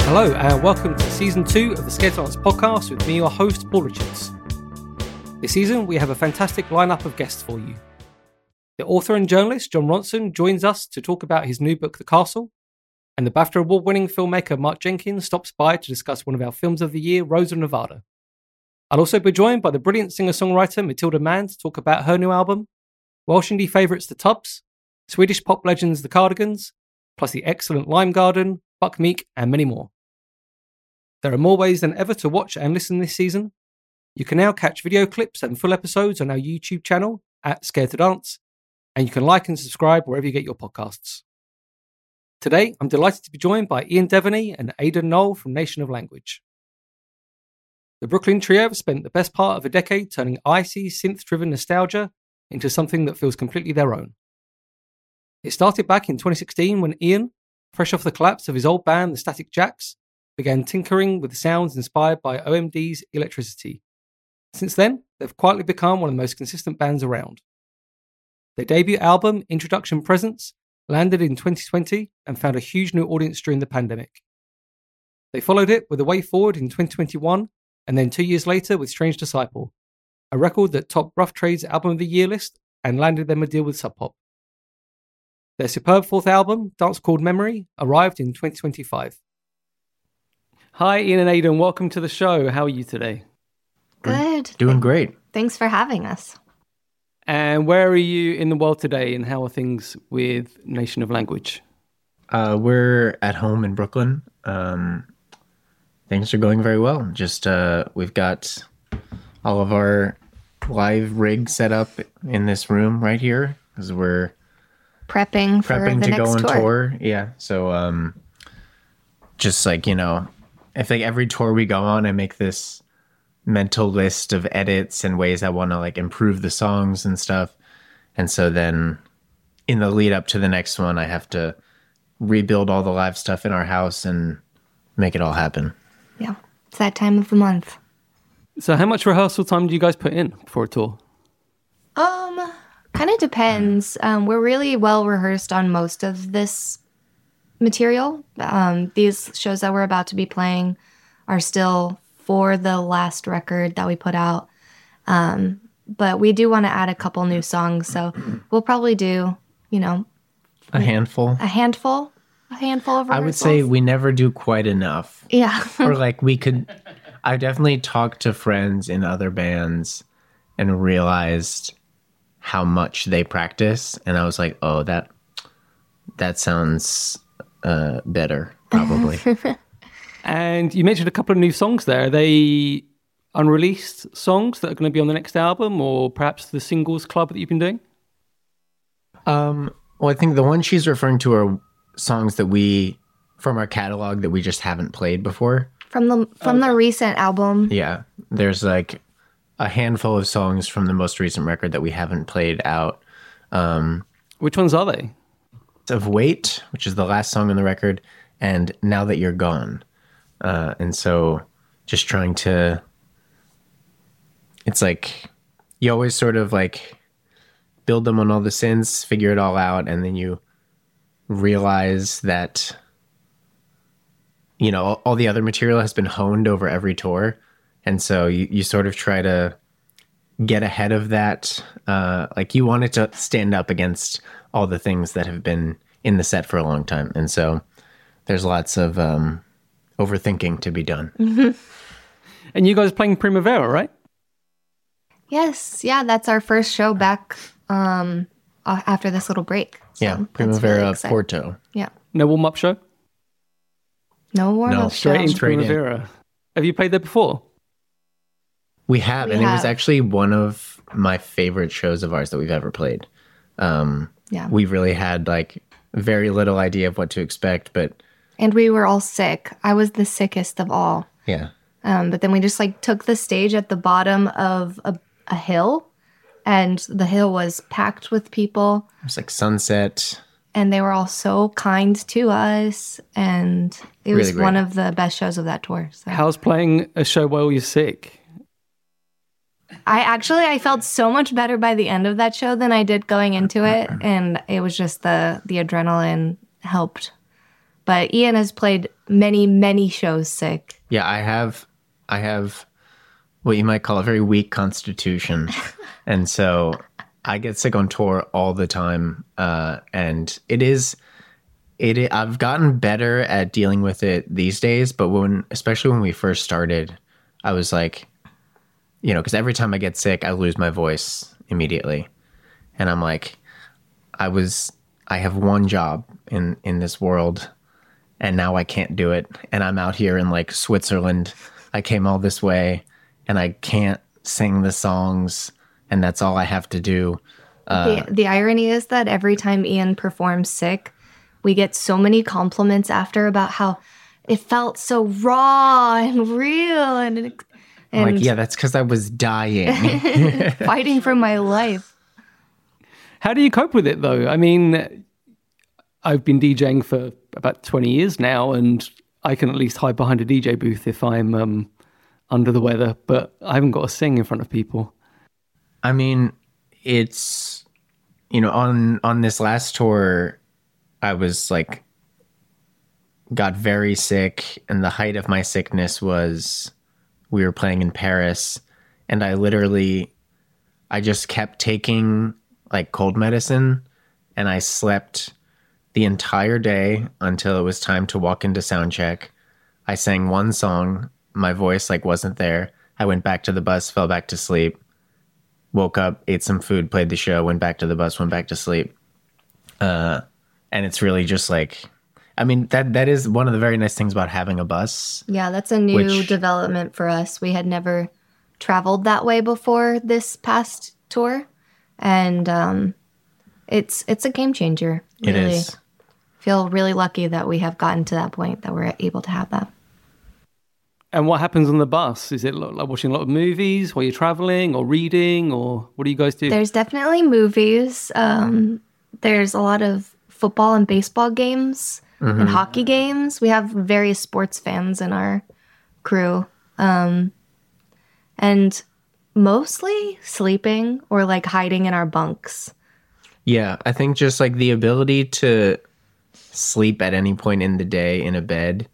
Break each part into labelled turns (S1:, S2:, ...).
S1: Hello and welcome to Season 2 of the Scared to Dance podcast with me, your host, Paul Richards. This season, we have a fantastic lineup of guests for you. The author and journalist Jon Ronson joins us to talk about his new book, The Castle, and the BAFTA award-winning filmmaker Mark Jenkins stops by to discuss one of our films of the year, Rose of Nevada. I'll also be joined by the brilliant singer-songwriter Matilda Mann to talk about her new album, Welsh indie favourites The Tubbs, Swedish pop legends The Cardigans, plus the excellent Lime Garden, Buck Meek, and many more. There are more ways than ever to watch and listen this season. You can now catch video clips and full episodes on our YouTube channel at Scared to Dance, and you can like and subscribe wherever you get your podcasts. Today, I'm delighted to be joined by Ian Devaney and Aidan Knoll from Nation of Language. The Brooklyn trio have spent the best part of a decade turning icy, synth-driven nostalgia into something that feels completely their own. It started back in 2016 when Ian, fresh off the collapse of his old band, the Static Jacks, began tinkering with the sounds inspired by OMD's Electricity. Since then, they've quietly become one of the most consistent bands around. Their debut album, Introduction Presence, landed in 2020 and found a huge new audience during the pandemic. They followed it with A Way Forward in 2021, and then 2 years later with Strange Disciple, a record that topped Rough Trade's Album of the Year list and landed them a deal with Sub Pop. Their superb fourth album, Dance Called Memory, arrived in 2025. Hi, Ian and Aidan. Welcome to the show. How are you today?
S2: Good.
S3: Doing great.
S2: Thanks for having us.
S1: And where are you in the world today, and how are things with Nation of Language?
S3: We're at home in Brooklyn. Things are going very well. Just we've got all of our live rig set up in this room right here because we're
S2: prepping for the
S3: to
S2: next
S3: go on
S2: tour.
S3: tour. Yeah. So just like, I think every tour we go on, I make this mental list of edits and ways I want to like improve the songs and stuff. And so then in the lead up to the next one, I have to rebuild all the live stuff in our house and make it all happen.
S2: Yeah. It's that time of the month.
S1: So how much rehearsal time do you guys put in for a tour?
S2: Kind of depends. We're really well rehearsed on most of this material. These shows that we're about to be playing are still for the last record that we put out. But we do want to add a couple new songs. So we'll probably do,
S3: A handful.
S2: a handful of rehearsals.
S3: I would say we never do quite enough.
S2: Yeah.
S3: Or like we could, I definitely talked to friends in other bands and realized how much they practice. And I was like, oh, that sounds better, probably.
S1: And you mentioned a couple of new songs there. Are they unreleased songs that are going to be on the next album, or perhaps the singles club that you've been doing?
S3: Well, I think the one she's referring to are songs that from our catalog that we just haven't played before.
S2: From the recent album.
S3: Yeah. There's like a handful of songs from the most recent record that we haven't played out.
S1: Which ones are they?
S3: Of Wait, which is the last song on the record, and Now That You're Gone. And so just trying to, it's like, you always sort of like build them on all the synths, figure it all out, and then you realize that, all the other material has been honed over every tour. And so you sort of try to get ahead of that. Like you want it to stand up against all the things that have been in the set for a long time. And so there's lots of overthinking to be done.
S2: Mm-hmm.
S1: And you guys are playing Primavera, right?
S2: Yes. Yeah, that's our first show back after this little break. So
S3: Yeah,
S2: that's
S3: Primavera
S2: really exciting.
S3: Porto.
S2: Yeah.
S1: No warm-up show?
S2: No warm-up show.
S1: Straight into
S3: Straight in.
S1: Primavera. Have you played there before?
S3: We have, and it was actually one of my favorite shows of ours that we've ever played.
S2: Yeah.
S3: We really had like very little idea of what to expect, but
S2: And we were all sick. I was the sickest of all.
S3: yeah.
S2: But then we just like took the stage at the bottom of a hill, and the hill was packed with people,
S3: It was like sunset.
S2: and they were all so kind to us, and it was
S3: Really great.
S2: one of the best shows of that tour. So.
S1: How's playing a show while you're sick?
S2: I felt so much better by the end of that show than I did going into it, and it was just the adrenaline helped But Ian has played many, many shows sick.
S3: Yeah, I have what you might call a very weak constitution. And so I get sick on tour all the time. And I've gotten better at dealing with it these days. But especially when we first started, I was like, because every time I get sick, I lose my voice immediately. And I'm like, I have one job in this world, and now I can't do it. And I'm out here in like Switzerland. I came all this way and I can't sing the songs, and that's all I have to do.
S2: The irony is that every time Ian performs sick, we get so many compliments after about how it felt so raw and real and
S3: like, yeah, that's because I was dying.
S2: Fighting for my life.
S1: How do you cope with it, though? I mean, I've been DJing for about 20 years now, and I can at least hide behind a DJ booth if I'm under the weather, but I haven't got to sing in front of people.
S3: I mean, it's, on this last tour, I was like, got very sick, and the height of my sickness was we were playing in Paris, and I just kept taking like cold medicine, and I slept the entire day until it was time to walk into sound check. I sang one song, my voice like wasn't there. I went back to the bus, fell back to sleep, woke up, ate some food, played the show, went back to the bus, went back to sleep. And it's really just like, I mean, that is one of the very nice things about having a bus.
S2: Yeah, that's a new development for us. We had never traveled that way before this past tour. And it's a game changer. Really.
S3: It is.
S2: Feel really lucky that we have gotten to that point that we're able to have that.
S1: And what happens on the bus? Is it like watching a lot of movies while you're traveling, or reading, or what do you guys do?
S2: There's definitely movies. There's a lot of football and baseball games and hockey games. We have various sports fans in our crew. And mostly sleeping or like hiding in our bunks.
S3: Yeah, I think just like the ability to sleep at any point in the day in a bed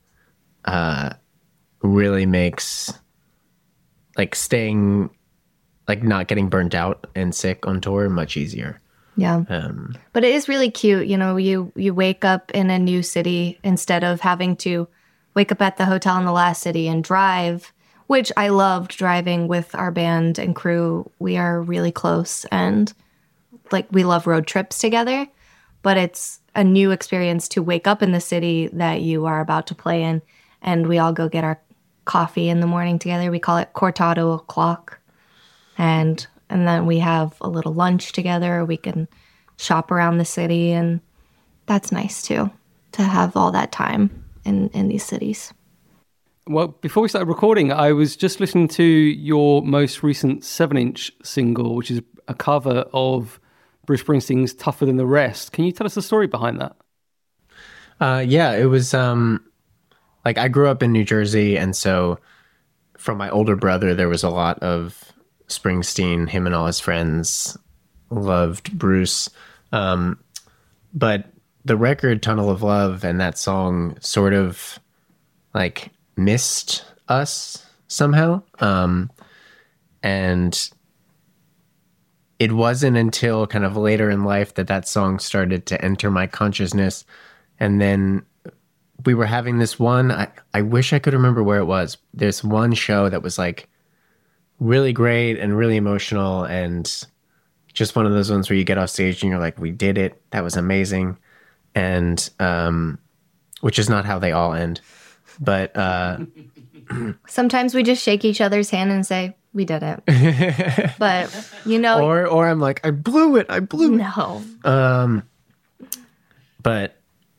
S3: really makes like staying, like not getting burnt out and sick on tour much easier.
S2: Yeah. But it is really cute. You wake up in a new city instead of having to wake up at the hotel in the last city and drive, which I loved driving with our band and crew. We are really close and like we love road trips together, but it's a new experience to wake up in the city that you are about to play in, and we all go get our coffee in the morning together. We call it Cortado o'clock. And then we have a little lunch together. We can shop around the city, and that's nice too, to have all that time in these cities.
S1: Well, before we started recording, I was just listening to your most recent 7-inch single, which is a cover of Bruce Springsteen's Tougher Than the Rest. Can you tell us the story behind that?
S3: Yeah, it was like I grew up in New Jersey, and so from my older brother, there was a lot of Springsteen. Him and all his friends loved Bruce. But the record Tunnel of Love and that song sort of like missed us somehow. And it wasn't until kind of later in life that song started to enter my consciousness. And then we were having this one, I wish I could remember where it was. There's one show that was like really great and really emotional, and just one of those ones where you get off stage and you're like, we did it. That was amazing. And which is not how they all end. But
S2: sometimes we just shake each other's hand and say, we did it. But,
S3: or I'm like, I blew it.
S2: No.
S3: But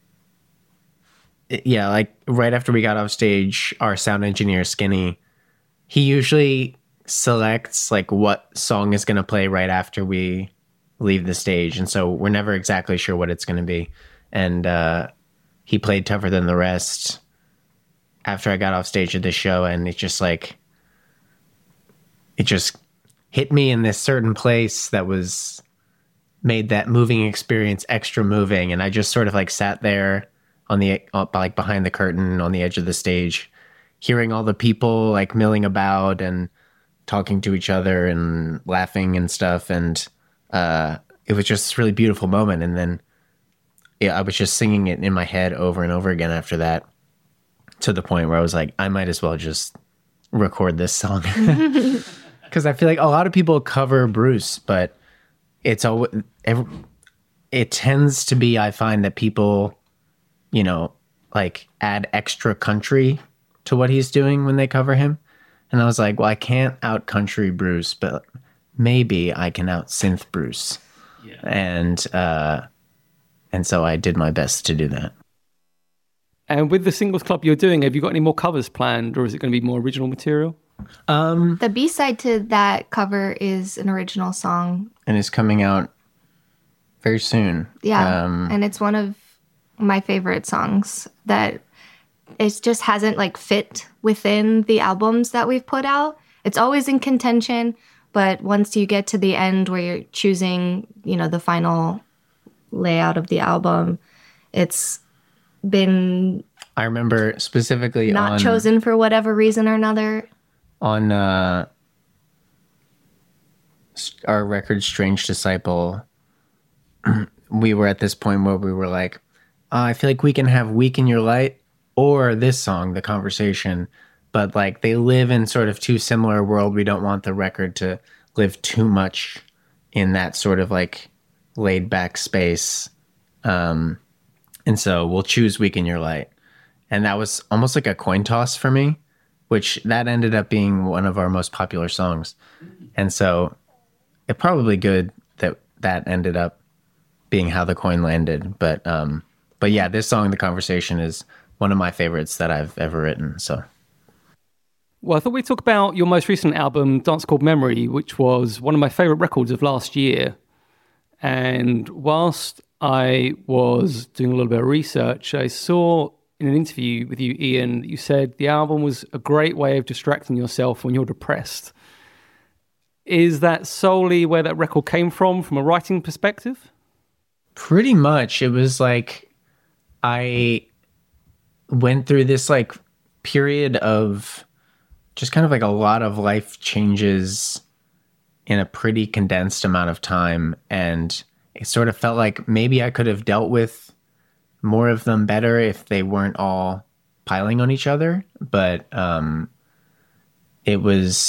S3: yeah, like right after we got off stage, our sound engineer, Skinny, he usually selects like what song is going to play right after we leave the stage. And so we're never exactly sure what it's going to be. And he played Tougher Than the Rest after I got off stage at the show, and it just hit me in this certain place that made that moving experience extra moving. And I just sort of like sat there on the like behind the curtain on the edge of the stage, hearing all the people like milling about and talking to each other and laughing and stuff. And it was just this really beautiful moment. And then I was just singing it in my head over and over again after that, to the point where I was like, I might as well just record this song. Because I feel like a lot of people cover Bruce, but it tends to be, I find that people, you know, like add extra country to what he's doing when they cover him. And I was like, well, I can't out country Bruce, but maybe I can out synth Bruce. Yeah. And so I did my best to do that.
S1: And with the singles club you're doing, have you got any more covers planned, or is it going to be more original material?
S2: The B-side to that cover is an original song.
S3: And it's coming out very soon.
S2: Yeah, and it's one of my favorite songs that it just hasn't like fit within the albums that we've put out. It's always in contention, but once you get to the end where you're choosing, you know, the final layout of the album, it's been...
S3: I remember specifically
S2: not chosen for whatever reason or another.
S3: On our record, Strange Disciple, we were at this point where we were like, I feel like we can have Week in Your Light or this song, The Conversation, but like they live in sort of two similar worlds. We don't want the record to live too much in that sort of like laid back space. And so we'll choose Week in Your Light. And that was almost like a coin toss for me, which that ended up being one of our most popular songs. And so it's probably good that that ended up being how the coin landed. But yeah, this song, The Conversation, is one of my favorites that I've ever written. So,
S1: well, I thought we'd talk about your most recent album, Dance Called Memory, which was one of my favorite records of last year. And whilst I was doing a little bit of research, I saw in an interview with you, Ian, you said the album was a great way of distracting yourself when you're depressed. Is that solely where that record came from a writing perspective?
S3: Pretty much. It was like I went through this like period of just kind of like a lot of life changes in a pretty condensed amount of time. And it sort of felt like maybe I could have dealt with more of them better if they weren't all piling on each other. But it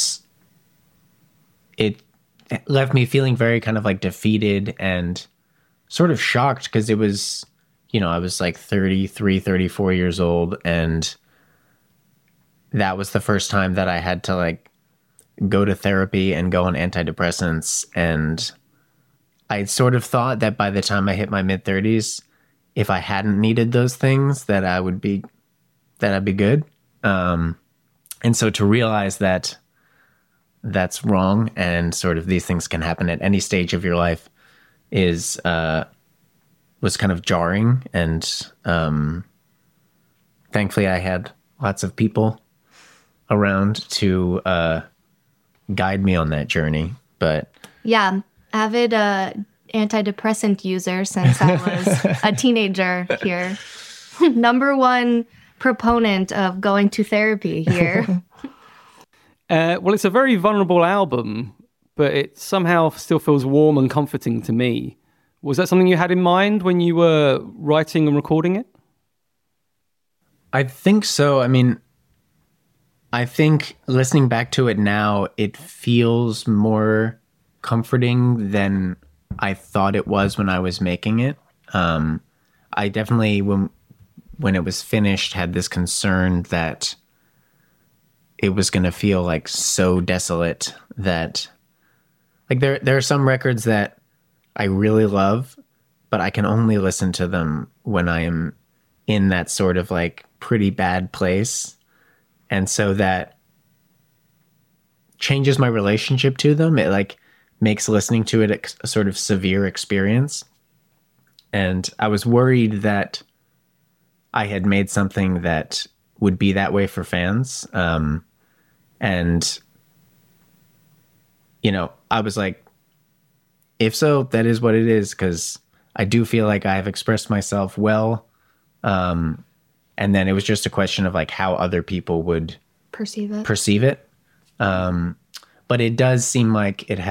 S3: left me feeling very kind of like defeated and sort of shocked, because it was, you know, I was like 33, 34 years old, and that was the first time that I had to like go to therapy and go on antidepressants. And I sort of thought that by the time I hit my mid-30s, if I hadn't needed those things, that I'd be good. And so to realize that that's wrong, and sort of these things can happen at any stage of your life, was kind of jarring. And thankfully I had lots of people around to guide me on that journey. But
S2: yeah, avid antidepressant user since I was a teenager here. Number one proponent of going to therapy here.
S1: Well, it's a very vulnerable album, but it somehow still feels warm and comforting to me. Was that something you had in mind when you were writing and recording it?
S3: I think so. I mean, I think listening back to it now, it feels more comforting than I thought it was when I was making it. I definitely, when it was finished, had this concern that it was going to feel like so desolate that, like, there are some records that I really love, but I can only listen to them when I am in that sort of like pretty bad place. And so that changes my relationship to them. It like makes listening to it a sort of severe experience. And I was worried that I had made something that would be that way for fans. And, you know, I was like, if so, that is what it is, because I do feel like I have expressed myself well And then it was just a question of like how other people would
S2: perceive it.
S3: But it does seem like it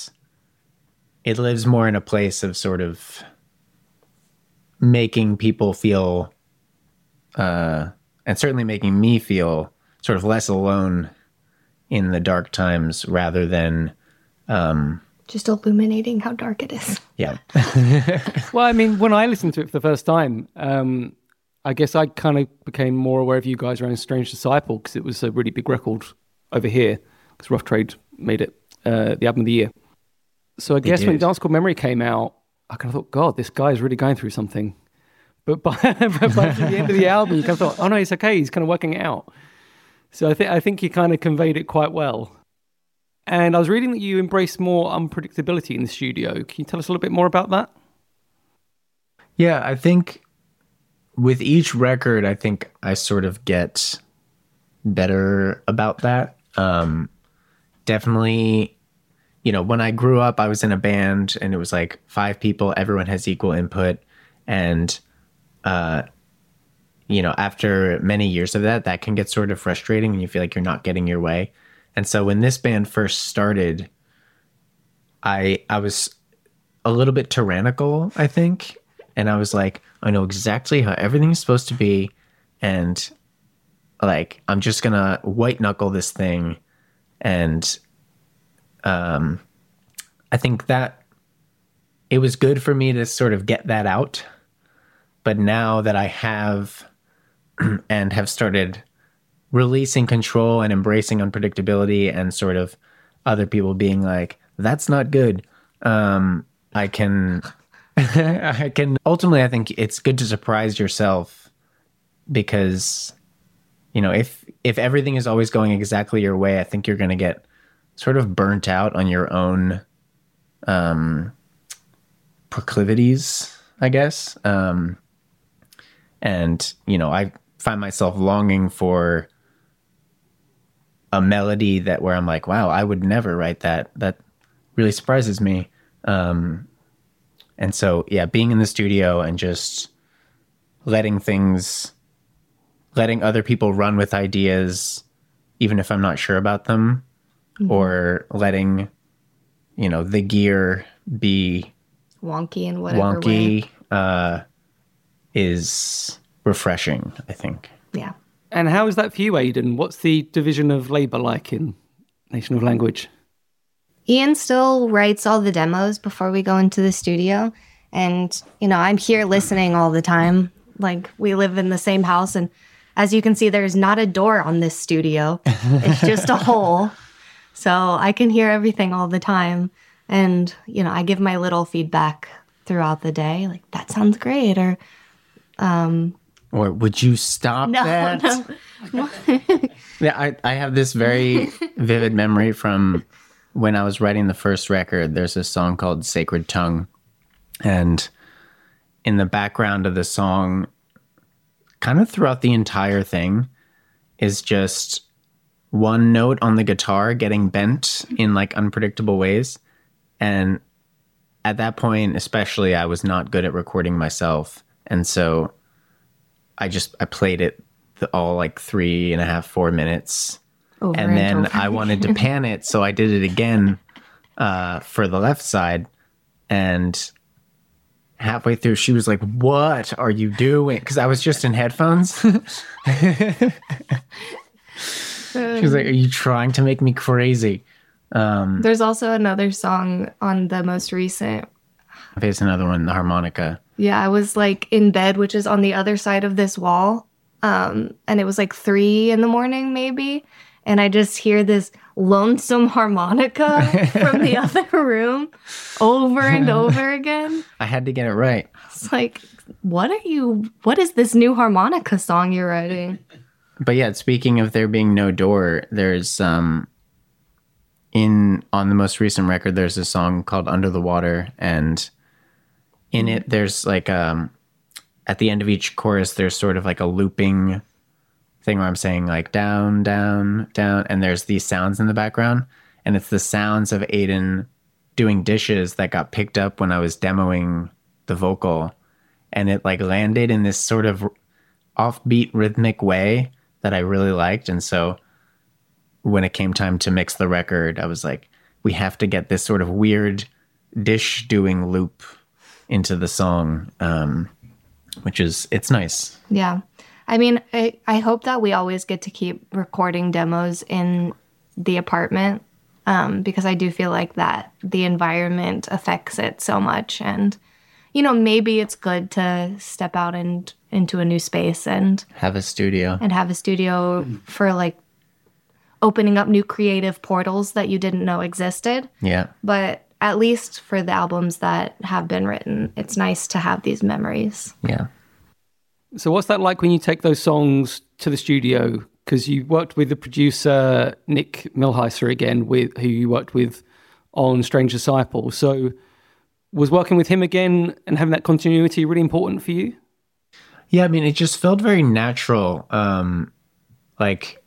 S3: lives more in a place of sort of making people feel, and certainly making me feel sort of less alone in the dark times rather than
S2: just illuminating how dark it is.
S3: Yeah.
S1: Well, I mean, when I listened to it for the first time, I guess I kind of became more aware of you guys around Strange Disciple because it was a really big record over here because Rough Trade made it the album of the year. So I guess when Dance Called Memory came out, I kind of thought, God, this guy is really going through something. But by the end of the album, you kind of thought, oh no, it's okay. He's kind of working it out. So I think you kind of conveyed it quite well. And I was reading that you embrace more unpredictability in the studio. Can you tell us a little bit more about that?
S3: Yeah, I think with each record, I think I sort of get better about that. Definitely, you know, when I grew up, I was in a band and it was like 5 people, everyone has equal input. And, you know, after many years of that, that can get sort of frustrating and you feel like you're not getting your way. And so when this band first started, I was a little bit tyrannical, I think. And I was like, I know exactly how everything's supposed to be. And like, I'm just going to white knuckle this thing. And I think that it was good for me to sort of get that out. But now that I have and have started releasing control and embracing unpredictability and sort of other people being like, that's not good. I can ultimately, I think it's good to surprise yourself because, you know, if everything is always going exactly your way, I think you're going to get sort of burnt out on your own proclivities, I guess. And, you know, I find myself longing for a melody that where I'm like, wow, I would never write that. That really surprises me. And so, yeah, being in the studio and just letting other people run with ideas, even if I'm not sure about them, or letting, you know, the gear be
S2: wonky in whatever way.
S3: Is refreshing, I think.
S2: Yeah.
S1: And how is that for you, Aidan? What's the division of labor like in Nation of Language?
S2: Ian still writes all the demos before we go into the studio. And, you know, I'm here listening all the time. Like, we live in the same house. And as you can see, there's not a door on this studio. It's just a hole. So I can hear everything all the time. And, you know, I give my little feedback throughout the day. Like, that sounds great.
S3: Or would you stop that?
S2: No.
S3: Yeah, I have this very vivid memory from when I was writing the first record. There's a song called Sacred Tongue. And in the background of the song, kind of throughout the entire thing, is just one note on the guitar getting bent in like unpredictable ways. And at that point, especially, I was not good at recording myself. And so I played it all like 3.5, 4 minutes. And then I wanted to pan it. So I did it again for the left side. And halfway through, she was like, what are you doing? Because I was just in headphones. She was like, are you trying to make me crazy?
S2: There's also another song on the most recent.
S3: There's another one, the harmonica.
S2: Yeah, I was like in bed, which is on the other side of this wall. And it was like 3 a.m, maybe. And I just hear this lonesome harmonica from the other room over and over again.
S3: I had to get it right.
S2: It's like, what is this new harmonica song you're writing?
S3: But yeah, speaking of there being no door, there's on the most recent record, there's a song called Under the Water, and in it there's like at the end of each chorus there's sort of like a looping thing where I'm saying like down, down, down, and there's these sounds in the background, and it's the sounds of Aidan doing dishes that got picked up when I was demoing the vocal. and it like landed in this sort of offbeat rhythmic way that I really liked. And so when it came time to mix the record, I was like, we have to get this sort of weird dish doing loop into the song, it's nice.
S2: Yeah. I mean, I hope that we always get to keep recording demos in the apartment, because I do feel like that the environment affects it so much. And, you know, maybe it's good to step out and into a new space and
S3: have a studio
S2: for like opening up new creative portals that you didn't know existed.
S3: Yeah.
S2: But at least for the albums that have been written, it's nice to have these memories.
S3: Yeah.
S1: So what's that like when you take those songs to the studio? Because you worked with the producer, Nick Milheiser, again, who you worked with on Strange Disciple. So was working with him again and having that continuity really important for you?
S3: Yeah, I mean, it just felt very natural. Like,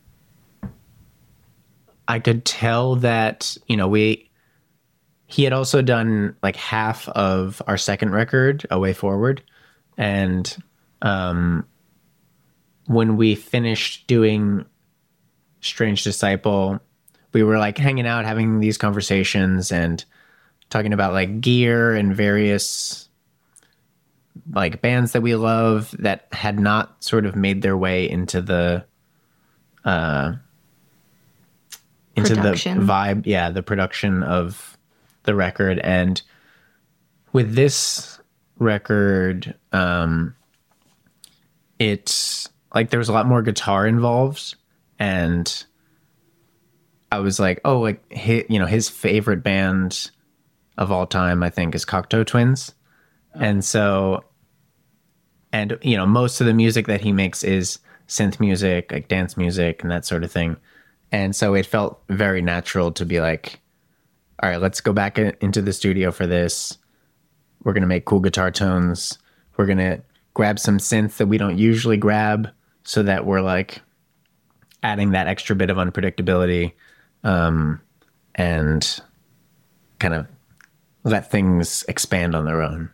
S3: I could tell that, you know, he had also done like half of our second record, A Way Forward. And when we finished doing Strange Disciple, we were like hanging out, having these conversations and talking about like gear and various like bands that we love that had not sort of made their way into the vibe, the production of the record. And with this record, it's like there was a lot more guitar involved, and I was like, oh, like his favorite band of all time, I think, is Cocteau Twins. And so, and you know, most of the music that he makes is synth music, like dance music and that sort of thing. And so it felt very natural to be like, all right, let's go back into the studio for this. We're going to make cool guitar tones. We're going to grab some synth that we don't usually grab so that we're like adding that extra bit of unpredictability, and kind of let things expand on their own.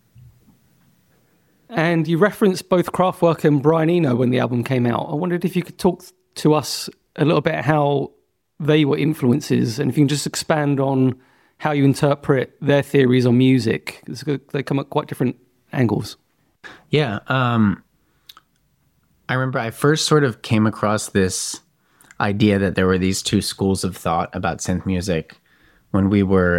S1: And you referenced both Kraftwerk and Brian Eno when the album came out. I wondered if you could talk to us a little bit how they were influences, and if you can just expand on how you interpret their theories on music. They come at quite different angles.
S3: Yeah. I remember I first sort of came across this idea that there were these two schools of thought about synth music when we were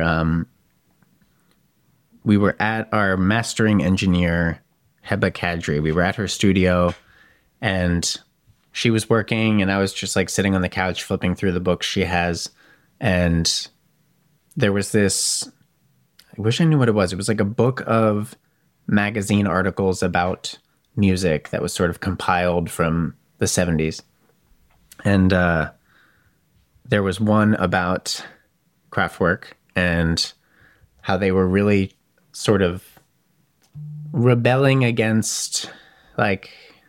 S3: at our mastering engineer, Heba Kadri. We were at her studio, and she was working, and I was just like sitting on the couch flipping through the books she has. And there was this, I wish I knew what it was. It was like a book of magazine articles about music that was sort of compiled from the 70s. And there was one about Kraftwerk and how they were really sort of rebelling against like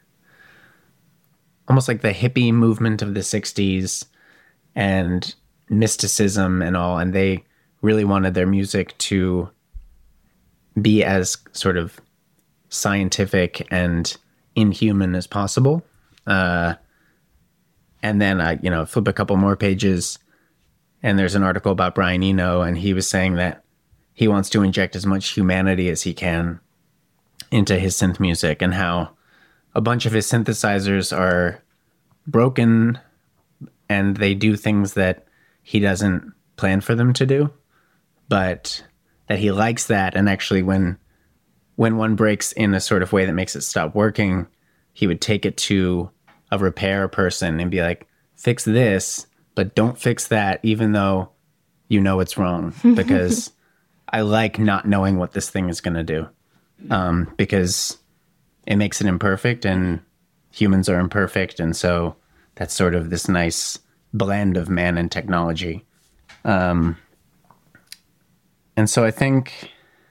S3: almost like the hippie movement of the 60s and mysticism and all. And they really wanted their music to be as sort of scientific and inhuman as possible. And then I, flip a couple more pages and there's an article about Brian Eno, and he was saying that he wants to inject as much humanity as he can into his synth music, and how a bunch of his synthesizers are broken and they do things that he doesn't plan for them to do, but that he likes that. And actually when one breaks in a sort of way that makes it stop working, he would take it to a repair person and be like, fix this, but don't fix that, even though you know it's wrong, because I like not knowing what this thing is going to do, because it makes it imperfect, and humans are imperfect. And so that's sort of this nice blend of man and technology. And so I think,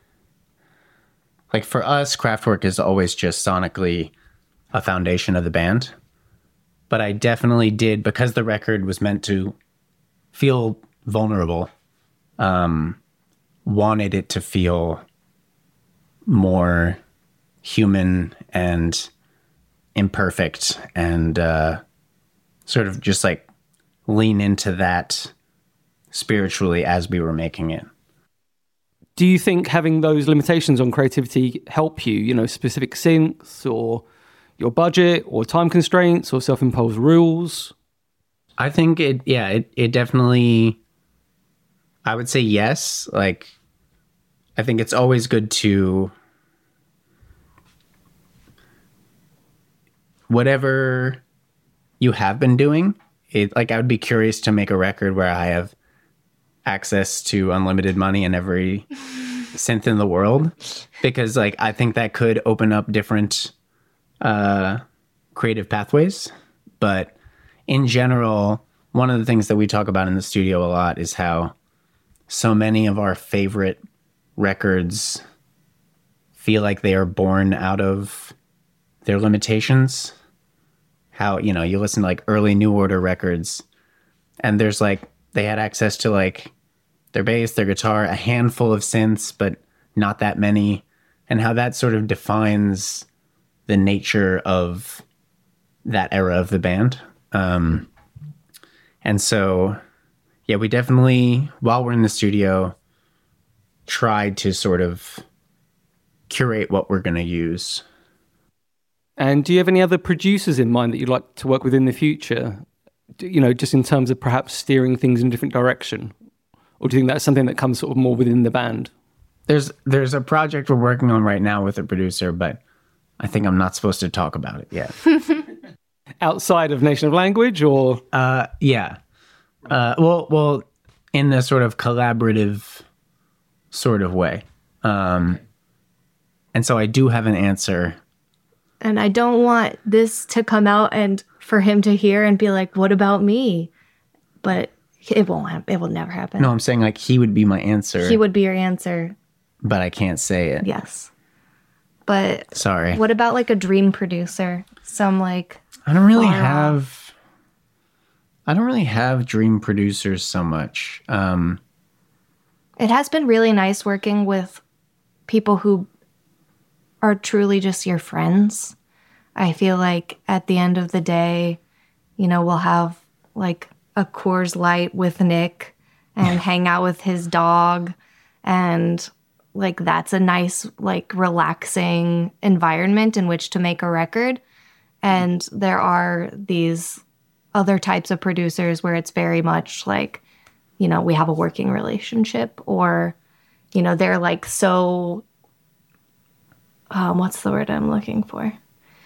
S3: like, for us, Kraftwerk is always just sonically a foundation of the band. But I definitely did, because the record was meant to feel vulnerable, wanted it to feel more human and imperfect, and sort of just like lean into that spiritually as we were making it.
S1: Do you think having those limitations on creativity help you, you know, specific synths or your budget or time constraints or self-imposed rules?
S3: I think it definitely, I would say yes. Like, I think it's always good to, whatever you have been doing, I would be curious to make a record where I have access to unlimited money and every synth in the world, because like I think that could open up different creative pathways. But in general, one of the things that we talk about in the studio a lot is how so many of our favorite records feel like they are born out of their limitations. How, you know, you listen to like early New Order records, and there's like, they had access to like their bass, their guitar, a handful of synths, but not that many, and how that sort of defines the nature of that era of the band. And so, yeah, we definitely, while we're in the studio, tried to sort of curate what we're going to use.
S1: And do you have any other producers in mind that you'd like to work with in the future? You know, just in terms of perhaps steering things in a different direction? Or do you think that's something that comes sort of more within the band?
S3: There's a project we're working on right now with a producer, but I think I'm not supposed to talk about it yet.
S1: Outside of Nation of Language, or?
S3: Yeah. Well, in a sort of collaborative sort of way. And so I do have an answer.
S2: And I don't want this to come out and for him to hear and be like, what about me? But it won't happen. It will never happen.
S3: No, I'm saying like he would be my answer.
S2: He would be your answer.
S3: But I can't say it.
S2: Yes. But
S3: sorry.
S2: What about like a dream producer? Some like
S3: I don't really have dream producers so much.
S2: It has been really nice working with people who are truly just your friends. I feel like at the end of the day, you know, we'll have like a Coors Light with Nick and hang out with his dog, and like that's a nice, like relaxing environment in which to make a record. And there are these other types of producers where it's very much like, you know, we have a working relationship, or, you know, they're like so, what's the word I'm looking for?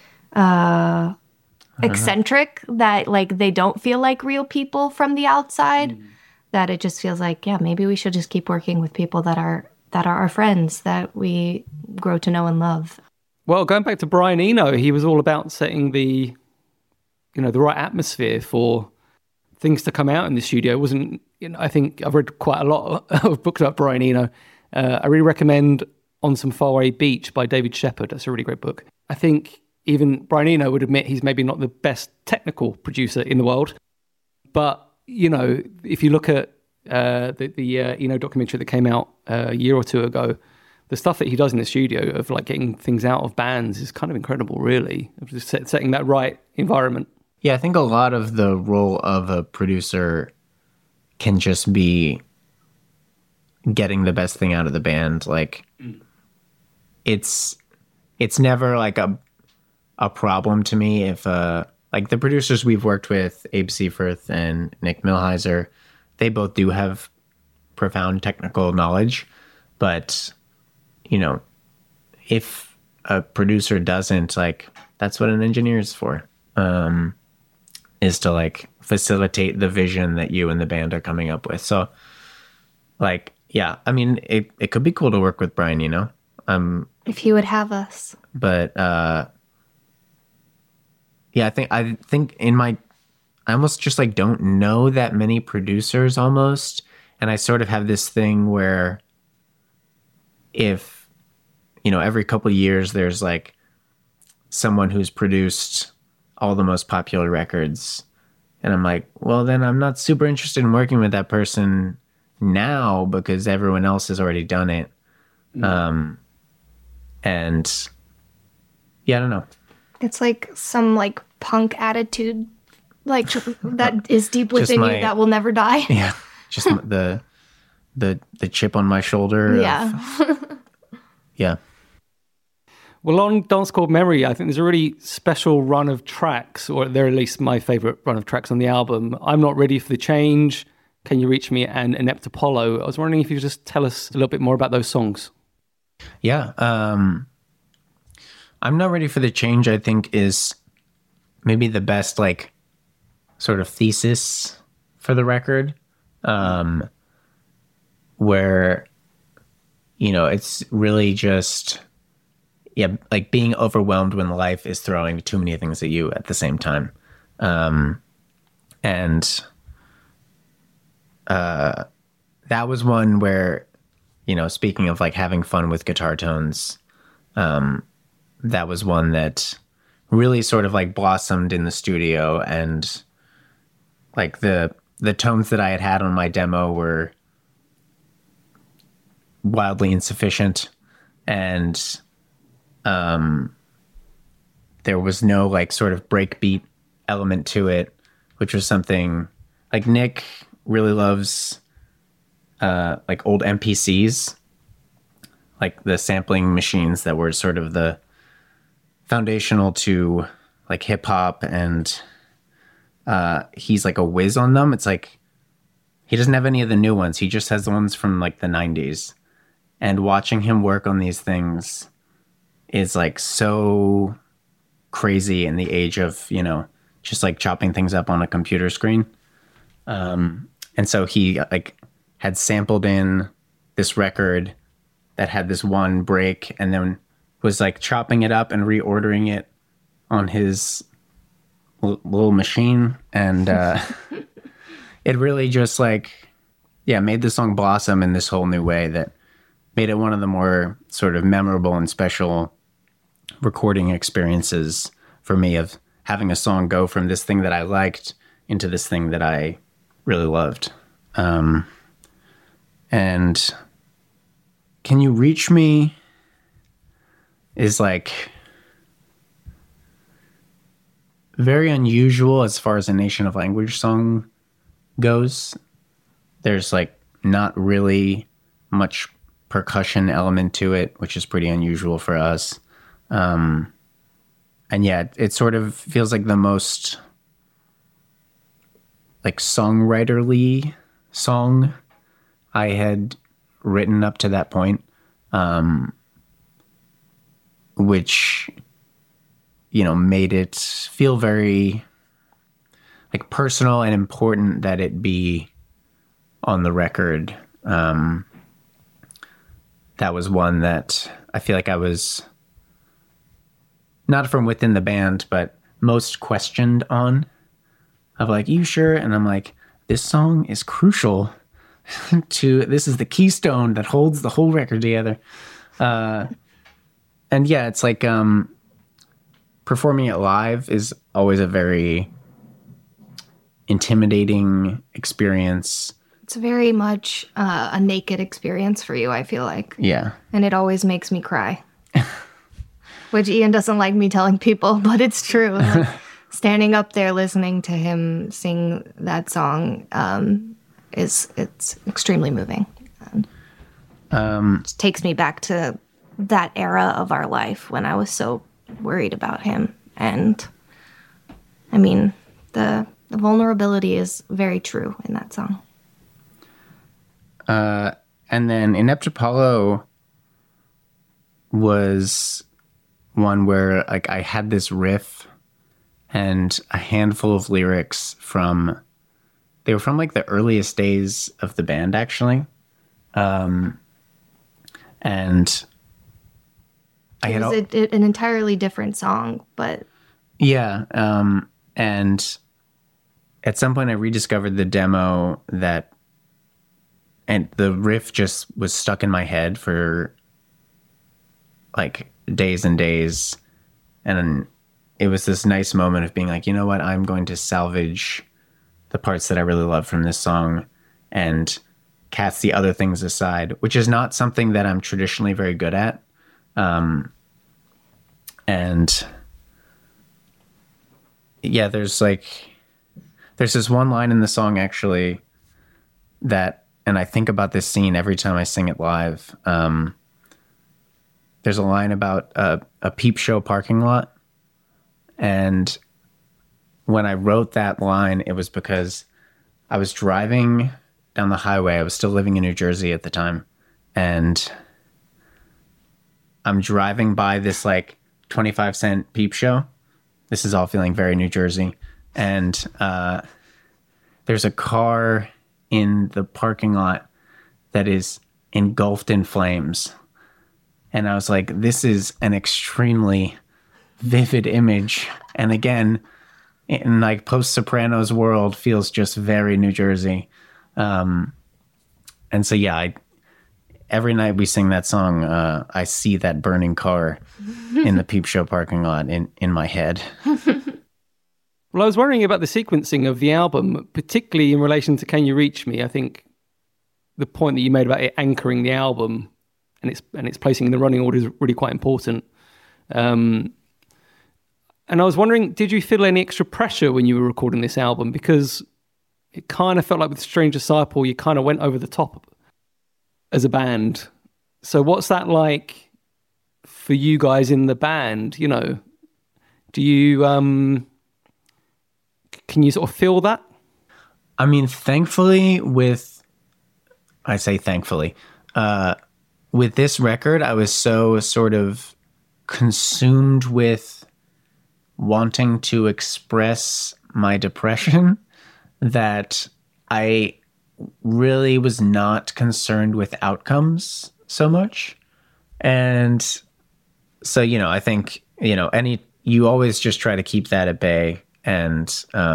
S2: Eccentric, that like they don't feel like real people from the outside, that it just feels like, yeah, maybe we should just keep working with people that are our friends, that we grow to know and love.
S1: Well, going back to Brian Eno, he was all about setting the, you know, the right atmosphere for things to come out in the studio. It wasn't, you know, I think I've read quite a lot of books about Brian Eno. I really recommend On Some Faraway Beach by David Shepard. That's a really great book. I think even Brian Eno would admit he's maybe not the best technical producer in the world. But, you know, if you look at the Eno documentary that came out a year or two ago, the stuff that he does in the studio of like getting things out of bands is kind of incredible, really, of just setting that right environment.
S3: Yeah, I think a lot of the role of a producer can just be getting the best thing out of the band. Like, it's never like a problem to me if like the producers we've worked with, Abe Seifert and Nick Milheiser, they both do have profound technical knowledge, but you know, if a producer doesn't, like, that's what an engineer is for, is to like facilitate the vision that you and the band are coming up with. So like, yeah, I mean, it could be cool to work with Brian, you know,
S2: if he would have us.
S3: But yeah, I think I almost just like don't know that many producers almost. And I sort of have this thing where if, you know, every couple of years there's like someone who's produced all the most popular records, and I'm like, well, then I'm not super interested in working with that person now because everyone else has already done it. And Yeah, I don't know.
S2: It's like some like punk attitude, like that is deep within you that will never die.
S3: Yeah, just the chip on my shoulder.
S2: Yeah.
S3: Yeah.
S1: Well, on Dance Called Memory, I think there's a really special run of tracks, or they're at least my favorite run of tracks on the album. I'm Not Ready for the Change, Can You Reach Me, and Inept Apollo. I was wondering if you could just tell us a little bit more about those songs.
S3: Yeah. I'm Not Ready for the Change, I think, is maybe the best, like, sort of thesis for the record, where, you know, it's really just, yeah, like being overwhelmed when life is throwing too many things at you at the same time. And that was one where, you know, speaking of like having fun with guitar tones, that was one that really sort of like blossomed in the studio, and like the tones that I had on my demo were wildly insufficient, and there was no like sort of breakbeat element to it, which was something like Nick really loves like old MPCs, like the sampling machines that were sort of the foundational to like hip hop, and he's like a whiz on them. It's like he doesn't have any of the new ones. He just has the ones from like the 90s. And watching him work on these things is like so crazy in the age of, you know, just like chopping things up on a computer screen. And so he like had sampled in this record that had this one break, and then was like chopping it up and reordering it on his little machine. And it really just like, yeah, made the song blossom in this whole new way that made it one of the more sort of memorable and special recording experiences for me, of having a song go from this thing that I liked into this thing that I really loved. And Can You Reach Me is like very unusual as far as a Nation of Language song goes. There's like not really much percussion element to it, which is pretty unusual for us. And yeah, it sort of feels like the most like songwriterly song I had written up to that point, which, you know, made it feel very like personal and important that it be on the record. That was one that I feel like I was, not from within the band, but most questioned on, of like, you sure? And I'm like, this song is crucial to, this is the keystone that holds the whole record together. And yeah, it's like, performing it live is always a very intimidating experience.
S2: It's very much a naked experience for you, I feel like.
S3: Yeah.
S2: And it always makes me cry. Which Ian doesn't like me telling people, but it's true. Like, standing up there listening to him sing that song it's extremely moving. It takes me back to that era of our life when I was so worried about him. And I mean, the vulnerability is very true in that song.
S3: And then Inept Apollo was one where like I had this riff and a handful of lyrics they were from like the earliest days of the band, actually. And I had
S2: an entirely different song, but
S3: yeah. And at some point I rediscovered the demo and the riff just was stuck in my head for like days and days. And it was this nice moment of being like, you know what, I'm going to salvage the parts that I really love from this song and cast the other things aside, which is not something that I'm traditionally very good at. And yeah, there's this one line in the song actually that, and I think about this scene every time I sing it live. There's a line about a peep show parking lot. And when I wrote that line, it was because I was driving down the highway. I was still living in New Jersey at the time. And I'm driving by this like 25-cent peep show. This is all feeling very New Jersey. And there's a car in the parking lot that is engulfed in flames. And I was like, this is an extremely vivid image. And again, in like post-Sopranos world, feels just very New Jersey. And so, yeah, every night we sing that song, I see that burning car in the peep show parking lot in my head.
S1: Well, I was worrying about the sequencing of the album, particularly in relation to Can You Reach Me? I think the point that you made about it anchoring the album and its placing in the running order is really quite important. And I was wondering, did you feel any extra pressure when you were recording this album? Because it kind of felt like with Strange Disciple, you kind of went over the top as a band. So what's that like for you guys in the band? You know, do you, can you sort of feel that?
S3: I mean, thankfully with this record, I was so sort of consumed with wanting to express my depression that I really was not concerned with outcomes so much. And so, you know, I think, you know, you always just try to keep that at bay and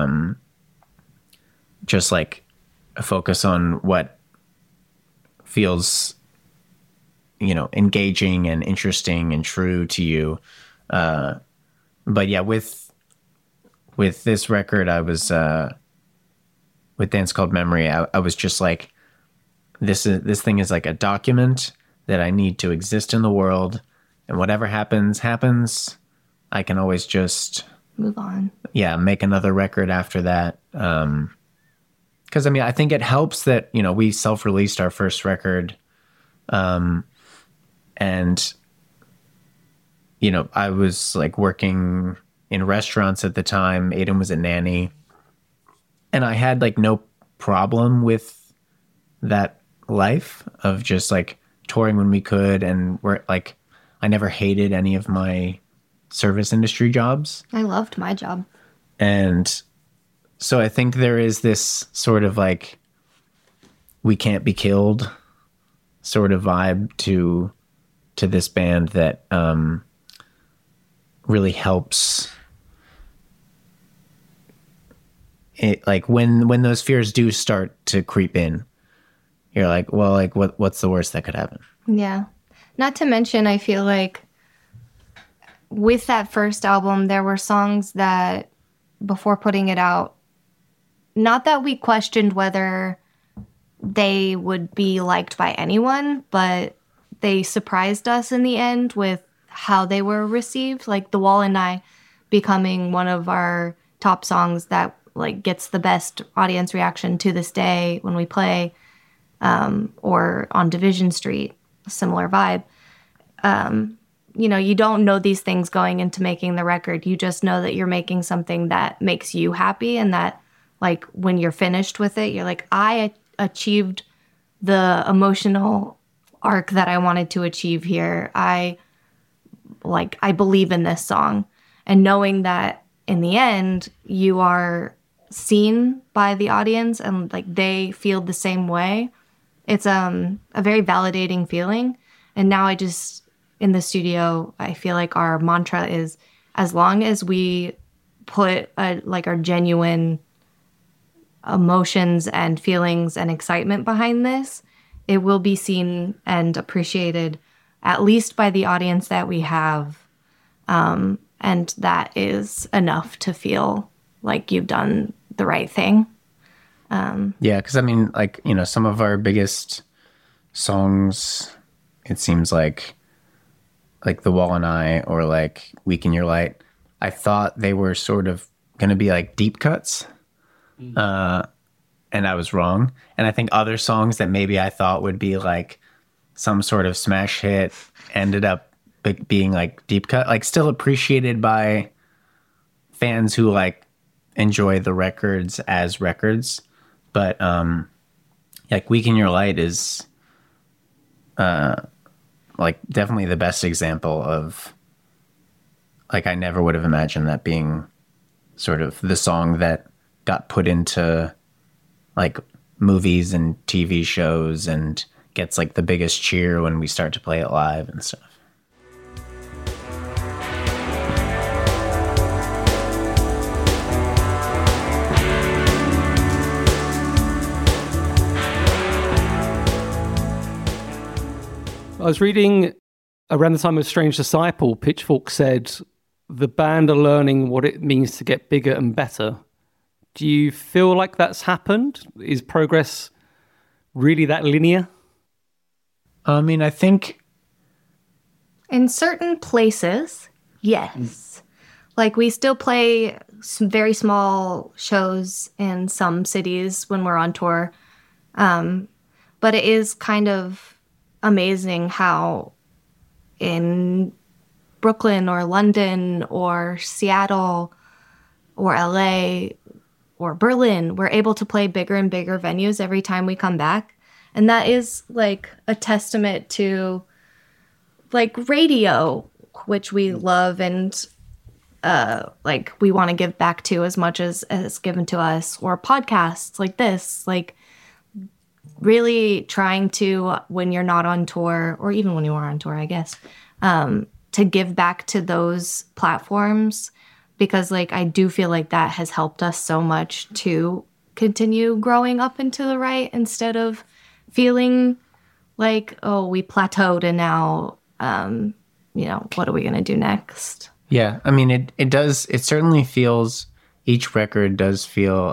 S3: just like focus on what feels, you know, engaging and interesting and true to you. But yeah, with this record, I was, with Dance Called Memory, I was just like, this thing is like a document that I need to exist in the world, and whatever happens, I can always just
S2: move on. Yeah,
S3: make another record after that. Because I mean, I think it helps that, you know, we self-released our first record, and you know, I was like working in restaurants at the time. Aiden was a nanny. And I had like no problem with that life of just like touring when we could. And I never hated any of my service industry jobs.
S2: I loved my job.
S3: And so I think there is this sort of like, we can't be killed sort of vibe to this band that really helps. It, like when those fears do start to creep in, you're like, well, like what's the worst that could happen?
S2: Yeah. Not to mention, I feel like with that first album, there were songs that before putting it out, not that we questioned whether they would be liked by anyone, but they surprised us in the end with how they were received. Like The Wall and I becoming one of our top songs that like gets the best audience reaction to this day when we play, or on Division Street, similar vibe. You know, you don't know these things going into making the record. You just know that you're making something that makes you happy, and that like when you're finished with it, you're like, I achieved the emotional arc that I wanted to achieve here. I believe in this song. And knowing that in the end, you are seen by the audience and like they feel the same way, it's a very validating feeling. And now I just, in the studio, I feel like our mantra is, as long as we put our genuine emotions and feelings and excitement behind this, it will be seen and appreciated, at least by the audience that we have. And that is enough to feel like you've done the right thing.
S3: Yeah, because I mean, like, you know, some of our biggest songs, it seems like, like The Wall and I or like Weaken Your Light, I thought they were sort of going to be like deep cuts. And I was wrong. And I think other songs that maybe I thought would be like some sort of smash hit ended up being like deep cut, like still appreciated by fans who like enjoy the records as records. But like Weaken Your Light is like definitely the best example of like I never would have imagined that being sort of the song that got put into like movies and TV shows and gets like the biggest cheer when we start to play it live and stuff.
S1: I was reading around the time of Strange Disciple, Pitchfork said the band are learning what it means to get bigger and better. Do you feel like that's happened? Is progress really that linear?
S3: I mean, I think
S2: In certain places, yes. Like we still play some very small shows in some cities when we're on tour. But it is kind of amazing how in Brooklyn or London or Seattle or LA or Berlin, we're able to play bigger and bigger venues every time we come back. And that is like a testament to like radio, which we love and like we want to give back to as much as given to us, or podcasts like this, like really trying to, when you're not on tour, or even when you are on tour, I guess, to give back to those platforms, because like I do feel like that has helped us so much to continue growing up into the right, instead of feeling like, oh, we plateaued and now you know, what are we going to do next?
S3: Yeah, I mean, it does, it certainly feels, each record does feel,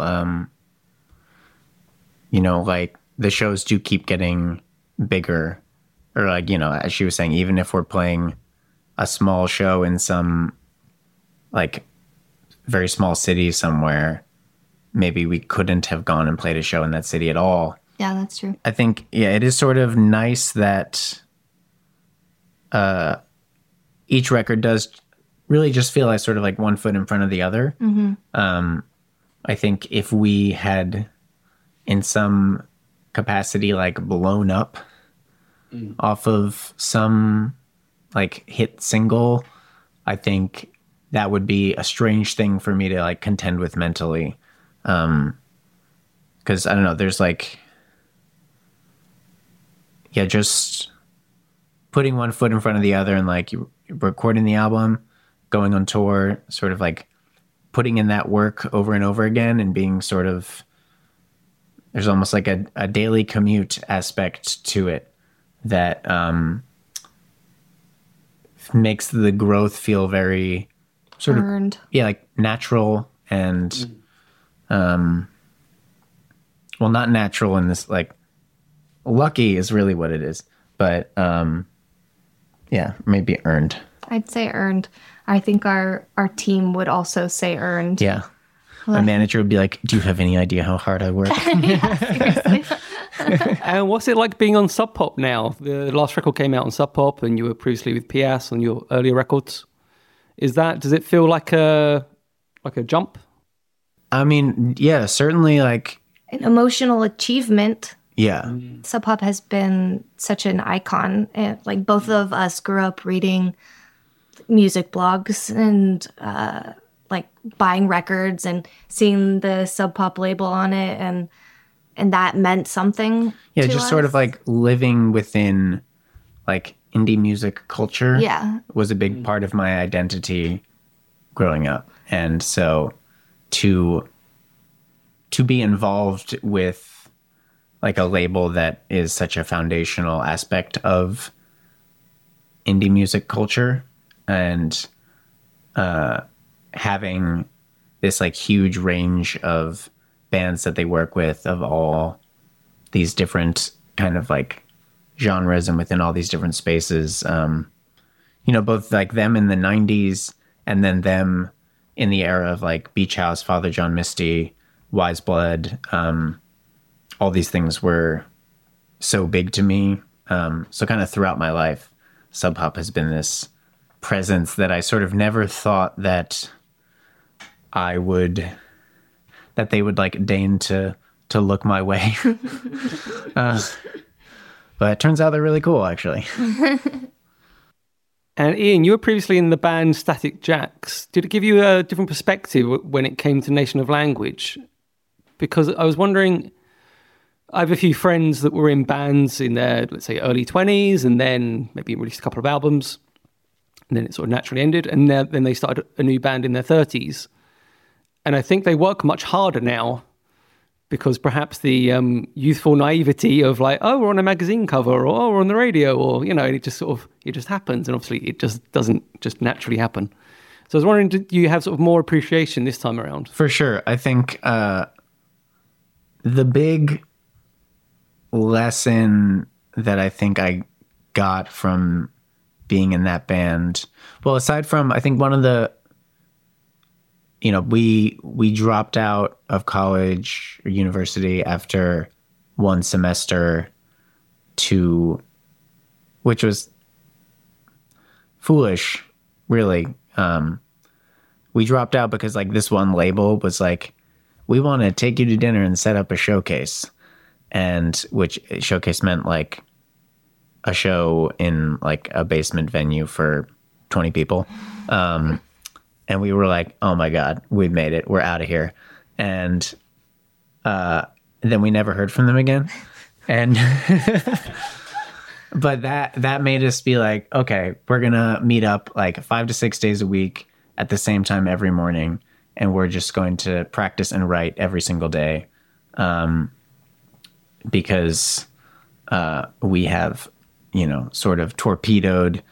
S3: you know, like the shows do keep getting bigger, or like, you know, as she was saying, even if we're playing a small show in some like very small city somewhere, maybe we couldn't have gone and played a show in that city at all.
S2: Yeah, that's true.
S3: I think, yeah, it is sort of nice that each record does really just feel like sort of like one foot in front of the other. Mm-hmm. I think if we had in some capacity like blown up off of some like hit single, I think that would be a strange thing for me to like contend with mentally. Because I don't know, there's like, yeah, just putting one foot in front of the other and like you recording the album, going on tour, sort of like putting in that work over and over again and being sort of, there's almost like a daily commute aspect to it that makes the growth feel very sort
S2: Earned.
S3: of, yeah, like natural and, well, not natural in this, like lucky is really what it is, but yeah, maybe earned.
S2: I'd say earned. I think our team would also say earned.
S3: Yeah. My manager would be like, do you have any idea how hard I work?
S1: And what's it like being on Sub Pop now? The last record came out on Sub Pop, and you were previously with PS on your earlier records. Does it feel like a jump?
S3: I mean, yeah, certainly like...
S2: An emotional achievement.
S3: Yeah.
S2: Sub Pop has been such an icon. Like both of us grew up reading music blogs and like buying records and seeing the Sub Pop label on it, and that meant something.
S3: Yeah,
S2: to
S3: just
S2: us.
S3: sort of like living within like indie music culture.
S2: Yeah.
S3: Was a big part of my identity growing up, and so to be involved with like a label that is such a foundational aspect of indie music culture, and having this like huge range of bands that they work with of all these different kind of like genres and within all these different spaces, both like them in the 90s and then them in the era of like Beach House, Father John Misty, Wise Blood. All these things were so big to me. So kind of throughout my life, Sub Pop has been this presence that I sort of never thought that they would like deign to look my way. But it turns out they're really cool, actually.
S1: And Ian, you were previously in the band Static Jacks. Did it give you a different perspective when it came to Nation of Language? Because I was wondering, I have a few friends that were in bands in their, let's say, early 20s, and then maybe released a couple of albums, and then it sort of naturally ended, and then they started a new band in their 30s. And I think they work much harder now, because perhaps the youthful naivety of like, oh, we're on a magazine cover, or oh, we're on the radio, or, it just happens. And obviously it just doesn't just naturally happen. So I was wondering, do you have sort of more appreciation this time around?
S3: For sure. I think the big lesson that I think I got from being in that band, well, aside from, I think one of the, we dropped out of college or university after one semester which was foolish, really. We dropped out because like this one label was like, we want to take you to dinner and set up a showcase. And which showcase meant like a show in like a basement venue for 20 people. And we were like, oh my God, we've made it. We're out of here. And then we never heard from them again. And but that made us be like, okay, we're going to meet up like 5 to 6 days a week at the same time every morning. And we're just going to practice and write every single day. Because we have, sort of torpedoed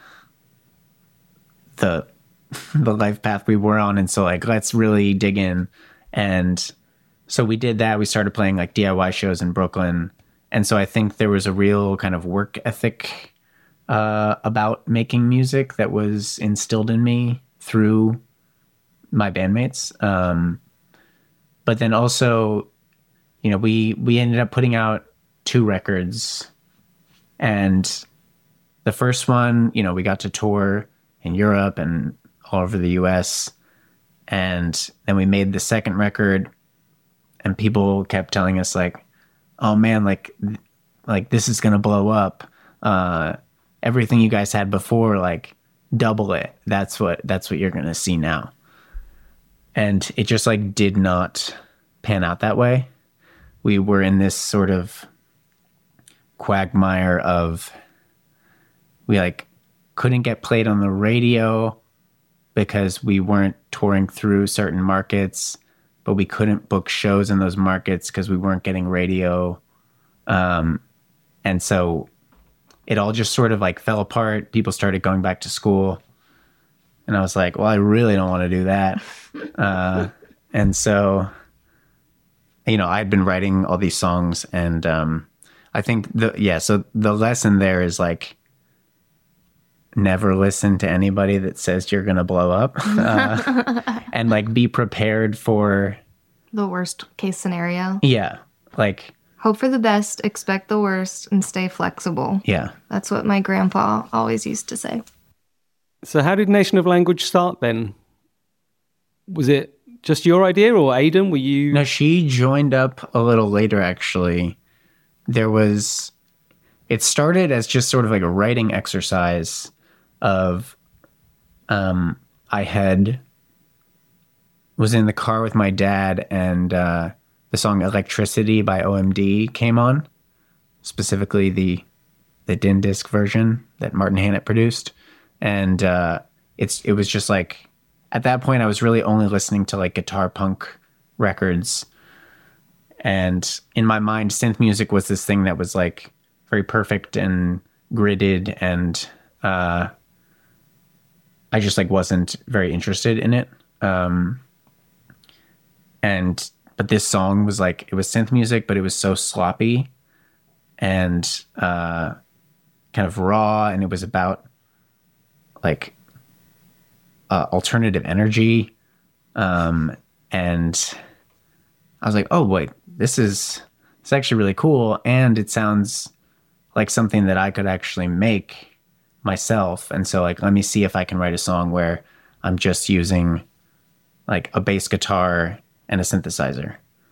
S3: the life path we were on. And so like, let's really dig in. And so we did that. We started playing like DIY shows in Brooklyn. And so I think there was a real kind of work ethic about making music that was instilled in me through my bandmates. But then also, we ended up putting out 2 records. And the first one, we got to tour in Europe and all over the US. And then we made the second record, and people kept telling us like, oh man, like this is going to blow up. Everything you guys had before, like double it. That's what you're going to see now. And it just like did not pan out that way. We were in this sort of quagmire of, we like couldn't get played on the radio because we weren't touring through certain markets, but we couldn't book shows in those markets because we weren't getting radio. And so it all just sort of like fell apart. People started going back to school. And I was like, well, I really don't want to do that. And so, I'd been writing all these songs, and I think so the lesson there is like, never listen to anybody that says you're going to blow up, and like be prepared for
S2: the worst case scenario.
S3: Yeah. Like
S2: hope for the best, expect the worst, and stay flexible.
S3: Yeah.
S2: That's what my grandpa always used to say.
S1: So how did Nation of Language start then? Was it just your idea, or Aidan, were you?
S3: No, she joined up a little later, actually. It started as just sort of like a writing exercise of, I was in the car with my dad, and the song Electricity by OMD came on, specifically the Din Disc version that Martin Hannett produced. And it was just like, at that point I was really only listening to like guitar punk records. And in my mind, synth music was this thing that was like very perfect and gridded, and I just like wasn't very interested in it. But this song was like, it was synth music, but it was so sloppy and kind of raw, and it was about like alternative energy. And I was like, oh, wait, it's actually really cool. And it sounds like something that I could actually make myself. And so like, let me see if I can write a song where I'm just using like a bass guitar and a synthesizer.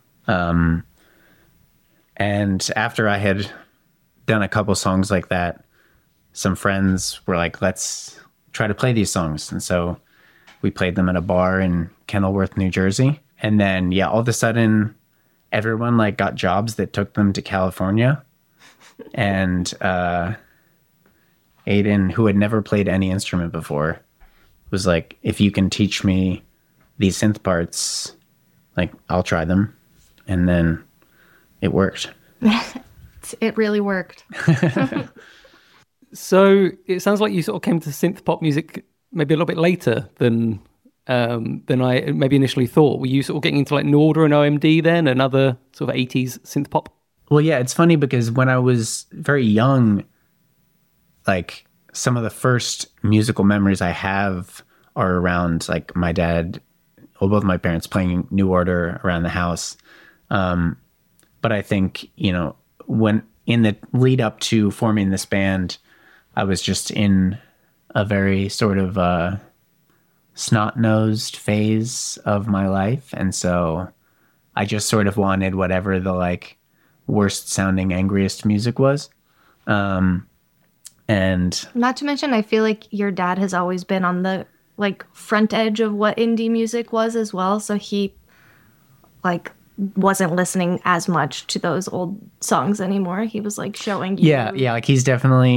S3: And after I had done a couple songs like that, some friends were like, let's try to play these songs. And so we played them at a bar in Kenilworth, New Jersey. And then, yeah, all of a sudden, everyone like got jobs that took them to California. And Aiden, who had never played any instrument before, was like, if you can teach me these synth parts, like, I'll try them. And then it worked.
S2: It really worked.
S1: So it sounds like you sort of came to synth pop music maybe a little bit later than I maybe initially thought. Were you sort of getting into like New Order and OMD then, and other sort of 80s synth pop?
S3: Well, yeah, it's funny because when I was very young, like some of the first musical memories I have are around like my dad, or both my parents playing New Order around the house. But I think, you know, when in the lead up to forming this band, I was just in a very sort of snot-nosed phase of my life. And so I just sort of wanted whatever the like worst sounding, angriest music was. And
S2: not to mention, I feel like your dad has always been on the like front edge of what indie music was as well. So he like wasn't listening as much to those old songs anymore. He was like showing you.
S3: Yeah. Like he's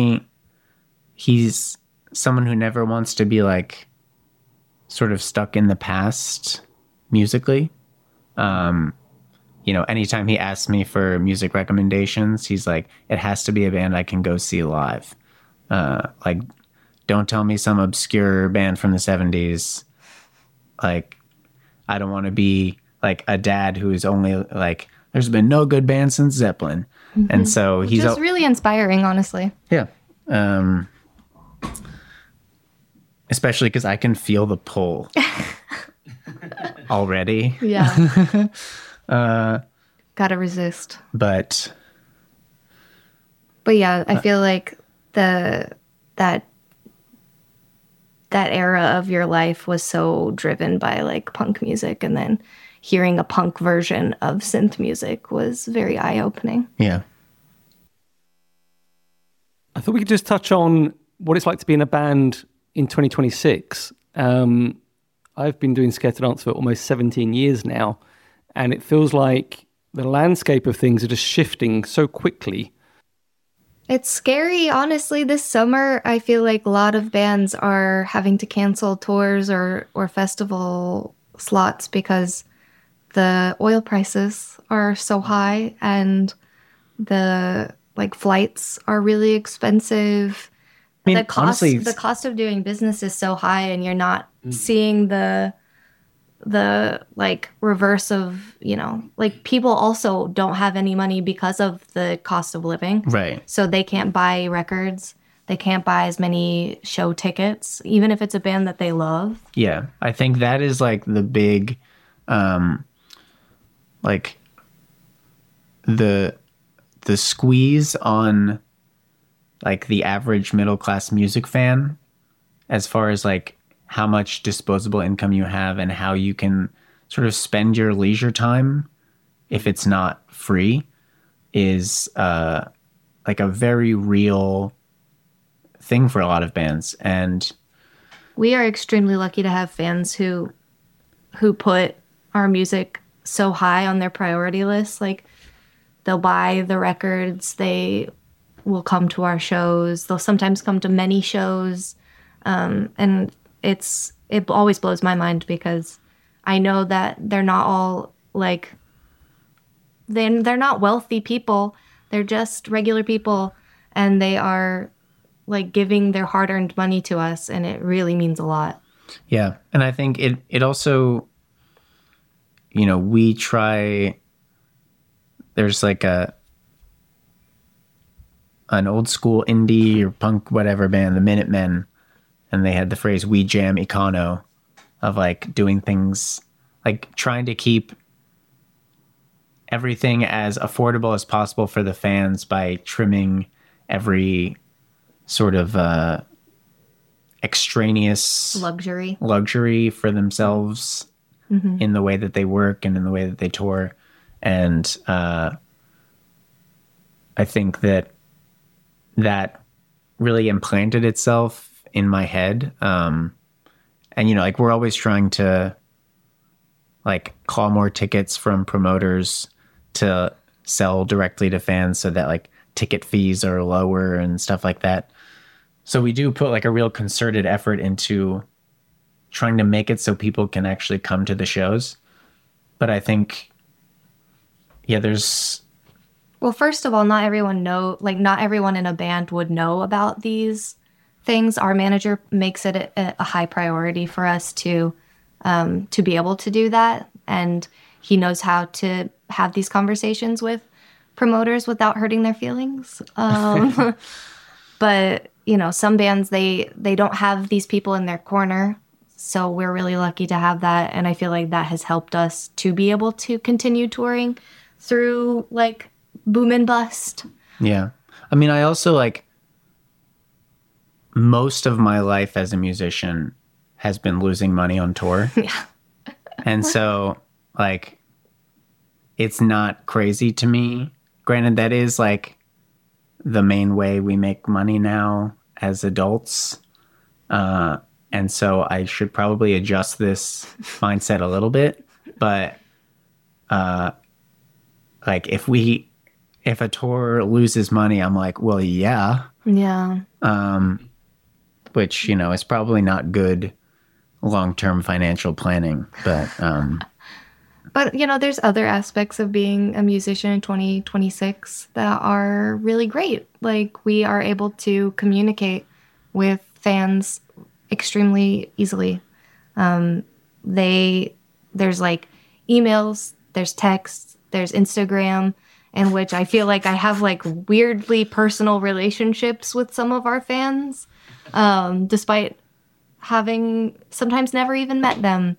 S3: someone who never wants to be like sort of stuck in the past musically. You know, anytime he asks me for music recommendations, he's like, it has to be a band I can go see live. Like, don't tell me some obscure band from the 70s. Like, I don't want to be like a dad who's only like, there's been no good band since Zeppelin. Mm-hmm. And so he's
S2: just really inspiring, honestly.
S3: Yeah. Especially because I can feel the pull already.
S2: Yeah. Gotta resist.
S3: But
S2: yeah, I feel like that era of your life was so driven by like punk music, and then hearing a punk version of synth music was very eye-opening.
S3: Yeah.
S1: I thought we could just touch on what it's like to be in a band in 2026. I've been doing Scared to Dance for almost 17 years now, and it feels like the landscape of things are just shifting so quickly.
S2: It's scary, honestly. This summer, I feel like a lot of bands are having to cancel tours or festival slots because the oil prices are so high, and the like flights are really expensive. I mean, the cost of doing business is so high, and you're not seeing the like reverse of, you know, like people also don't have any money because of the cost of living.
S3: Right.
S2: So they can't buy records. They can't buy as many show tickets, even if it's a band that they love.
S3: Yeah. I think that is like the big, like the squeeze on like the average middle class music fan, as far as like how much disposable income you have and how you can sort of spend your leisure time if it's not free, is like a very real thing for a lot of bands. And
S2: we are extremely lucky to have fans who put our music so high on their priority list. Like, they'll buy the records, they will come to our shows, they'll sometimes come to many shows, and it always blows my mind because I know that they're not all like, they're not wealthy people, they're just regular people, and they are like giving their hard-earned money to us, and it really means a lot.
S3: Yeah, and I think it also, you know, we try, there's like an old school indie or punk whatever band, the Minutemen, and they had the phrase "We Jam Econo," of like doing things like trying to keep everything as affordable as possible for the fans by trimming every sort of extraneous luxury for themselves in the way that they work and in the way that they tour. And I think that really implanted itself in my head. And, you know, like we're always trying to like call more tickets from promoters to sell directly to fans so that like ticket fees are lower and stuff like that. So we do put like a real concerted effort into trying to make it so people can actually come to the shows. But I think, yeah,
S2: well, first of all, not everyone in a band would know about these things. Our manager makes it a high priority for us to be able to do that. And he knows how to have these conversations with promoters without hurting their feelings. But, you know, some bands, they don't have these people in their corner. So we're really lucky to have that. And I feel like that has helped us to be able to continue touring through like boom and bust.
S3: Yeah. I mean, I also like most of my life as a musician has been losing money on tour.
S2: Yeah.
S3: And so like, it's not crazy to me. Granted, that is like the main way we make money now as adults. And so I should probably adjust this mindset a little bit. But like if a tour loses money, I'm like, well, yeah.
S2: Yeah.
S3: Which, you know, is probably not good long-term financial planning.
S2: But, you know, there's other aspects of being a musician in 2026 that are really great. Like, we are able to communicate with fans extremely easily. There's, like, emails, there's texts, there's Instagram, in which I feel like I have, like, weirdly personal relationships with some of our fans, despite having sometimes never even met them.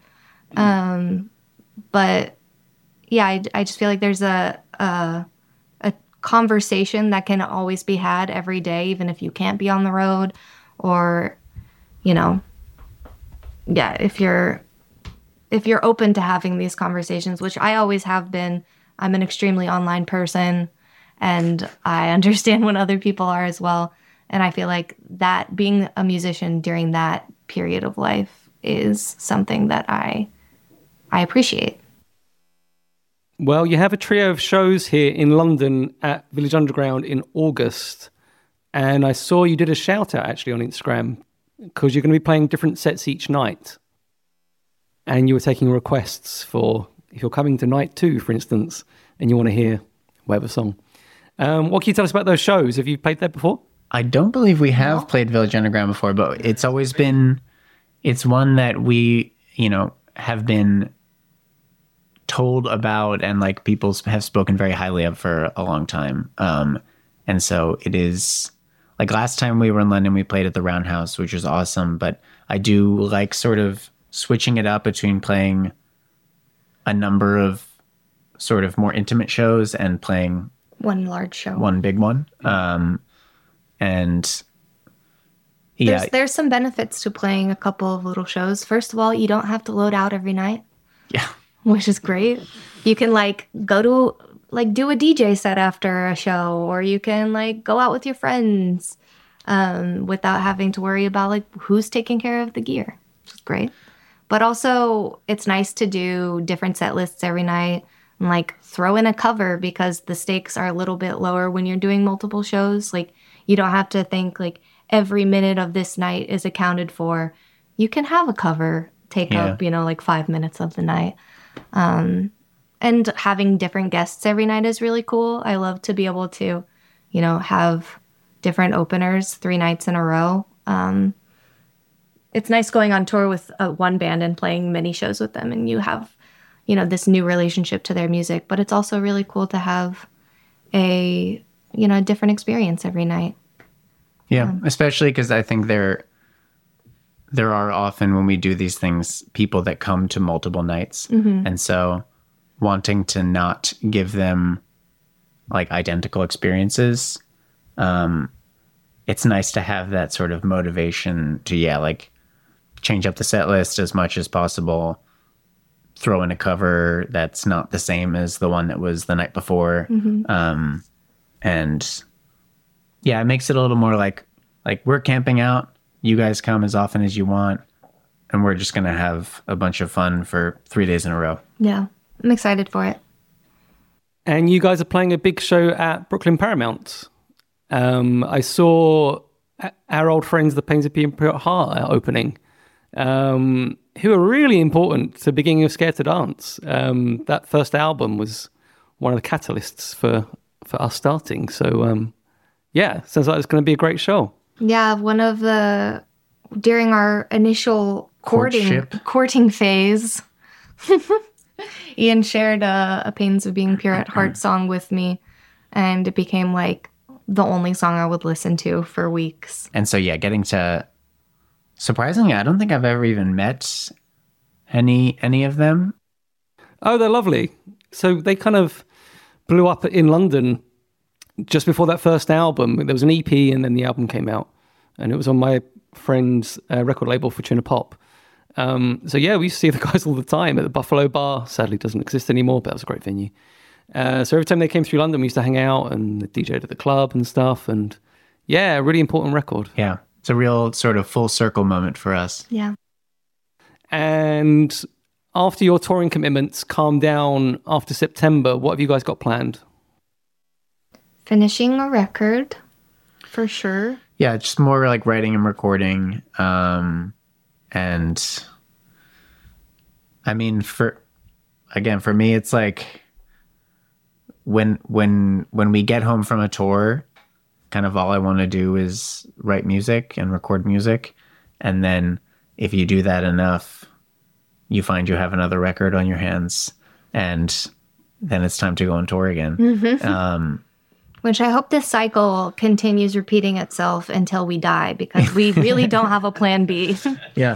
S2: But yeah, I just feel like there's a conversation that can always be had every day, even if you can't be on the road, or, you know, yeah, if you're open to having these conversations, which I always have been. I'm an extremely online person, and I understand when other people are as well. And I feel like that being a musician during that period of life is something that I appreciate.
S1: Well, you have a trio of shows here in London at Village Underground in August. And I saw you did a shout out actually on Instagram because you're going to be playing different sets each night. And you were taking requests for, if you're coming to night 2, for instance, and you want to hear whatever song. What can you tell us about those shows? Have you played there before?
S3: I don't believe we have played Village Underground before, but it's always been, it's one that we, you know, have been told about and like people have spoken very highly of for a long time. And so it is like last time we were in London, we played at the Roundhouse, which was awesome. But I do like sort of switching it up between playing a number of sort of more intimate shows and playing
S2: one large show,
S3: one big one. And yeah,
S2: there's some benefits to playing a couple of little shows. First of all, you don't have to load out every night.
S3: Yeah.
S2: Which is great. You can like go to like do a DJ set after a show, or you can like go out with your friends without having to worry about like who's taking care of the gear, which is great. But also it's nice to do different set lists every night and like throw in a cover because the stakes are a little bit lower when you're doing multiple shows. Like you don't have to think like every minute of this night is accounted for. You can have a cover take up, you know, like 5 minutes of the night. And having different guests every night is really cool. I love to be able to, you know, have different openers 3 nights in a row. It's nice going on tour with one band and playing many shows with them, and you have, you know, this new relationship to their music. But it's also really cool to have a, you know, a different experience every night.
S3: Yeah, especially because I think they're there are often, when we do these things, people that come to multiple nights. And so wanting to not give them like identical experiences, it's nice to have that sort of motivation to, like change up the set list as much as possible, throw in a cover that's not the same as the one that was the night before. And yeah, it makes it a little more like we're camping out, you guys come as often as you want, and we're just going to have a bunch of fun for 3 days in a row.
S2: Yeah, I'm excited for it.
S1: And you guys are playing a big show at Brooklyn Paramount. I saw our old friends, the Pains of Being Pure at Heart, opening, who are really important to the beginning of Scared to Dance. That first album was one of the catalysts for us starting. So, sounds like it's going to be a great show. Yeah,
S2: during our initial courting phase, Ian shared a Pains of Being Pure at Heart song with me, and it became like the only song I would listen to for weeks.
S3: And so, getting to, surprisingly, I don't think I've ever even met any of them.
S1: Oh, they're lovely. So they kind of blew up in London just before that first album. There was an EP and then the album came out, and it was on my friend's record label, Fortuna Pop. We used to see the guys all the time at the Buffalo Bar. Sadly doesn't exist anymore, but that was a great venue. So every time they came through London, we used to hang out and DJ'd at the club and stuff. And a really important record.
S3: Yeah, it's a real sort of full circle moment for us.
S2: Yeah.
S1: And after your touring commitments calm down after September, what have you guys got planned?
S2: Finishing a record, for sure.
S3: Yeah, just more like writing and recording. And I mean, for me, it's like when we get home from a tour, kind of all I want to do is write music and record music. And then if you do that enough, you find you have another record on your hands, and then it's time to go on tour again.
S2: Which I hope this cycle continues repeating itself until we die, because we really don't have a plan B.
S3: Yeah.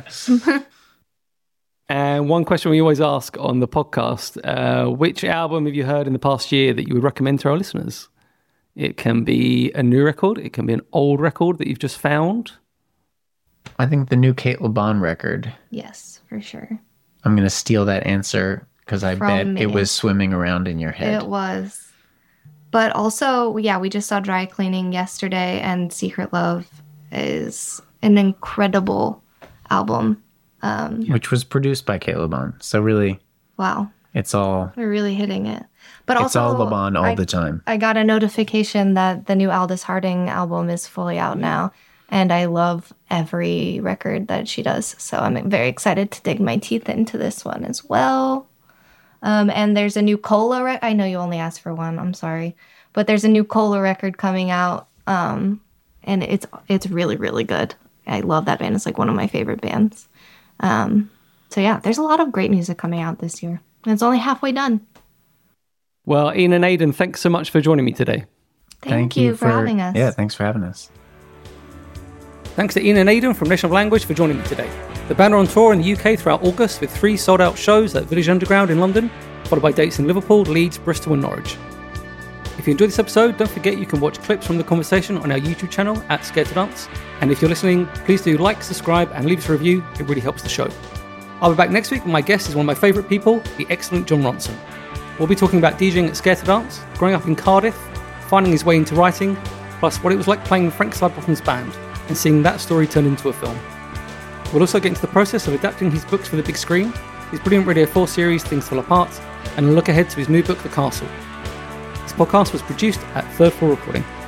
S1: And one question we always ask on the podcast, which album have you heard in the past year that you would recommend to our listeners? It can be a new record. It can be an old record that you've just found.
S3: I think the new Kate LeBon record.
S2: Yes, for sure.
S3: I'm going to steal that answer because I bet it was swimming around in your head.
S2: It was. But also, we just saw Dry Cleaning yesterday, and Secret Love is an incredible album.
S3: Which was produced by Kate LeBon. So really,
S2: wow.
S3: We're
S2: really hitting it. But
S3: it's
S2: also,
S3: all LeBon all the time.
S2: I got a notification that the new Aldous Harding album is fully out now. And I love every record that she does. So I'm very excited to dig my teeth into this one as well. And there's a new Cola I know you only asked for one. I'm sorry. But there's a new Cola record coming out. And it's really, really good. I love that band. It's like one of my favorite bands. There's a lot of great music coming out this year. And it's only halfway done.
S1: Well, Ian and Aidan, thanks so much for joining me today.
S2: Thank you for having us.
S3: Yeah, thanks for having us.
S1: Thanks to Ian and Aidan from National Language for joining me today. The band are on tour in the UK throughout August with 3 sold-out shows at Village Underground in London, followed by dates in Liverpool, Leeds, Bristol and Norwich. If you enjoyed this episode, don't forget you can watch clips from the conversation on our YouTube channel at Scared to Dance. And if you're listening, please do like, subscribe and leave us a review. It really helps the show. I'll be back next week, and my guest is one of my favourite people, the excellent Jon Ronson. We'll be talking about DJing at Scared to Dance, growing up in Cardiff, finding his way into writing, plus what it was like playing in Frank Sidebottom's band and seeing that story turned into a film. We'll also get into the process of adapting his books for the big screen, his brilliant Radio 4 series Things Fall Apart, and a look ahead to his new book The Castle. This podcast was produced at Third Floor Recording.